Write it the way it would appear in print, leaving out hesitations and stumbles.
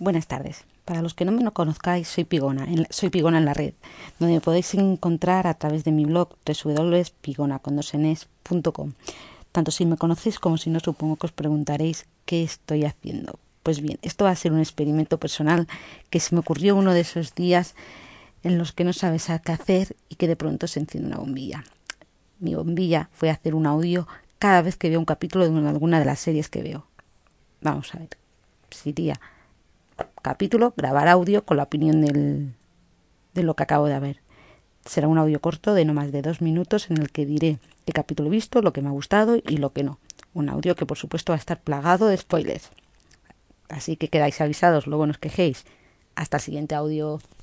Buenas tardes. Para los que no me conozcáis, soy Pigona en la red, donde me podéis encontrar a través de mi blog www.pigona.com. Tanto si me conocéis como si no, supongo que os preguntaréis qué estoy haciendo. Pues bien, esto va a ser un experimento personal que se me ocurrió uno de esos días en los que no sabes qué hacer y que de pronto se enciende una bombilla. Mi bombilla fue hacer un audio cada vez que veo un capítulo de alguna de las series que veo. Vamos a ver. Sería capítulo, grabar audio con la opinión de lo que acabo de ver. Será un audio corto de no más de 2 minutos en el que diré qué capítulo he visto, lo que me ha gustado y lo que no. Un audio que por supuesto va a estar plagado de spoilers. Así que quedáis avisados, luego no os quejéis. Hasta el siguiente audio.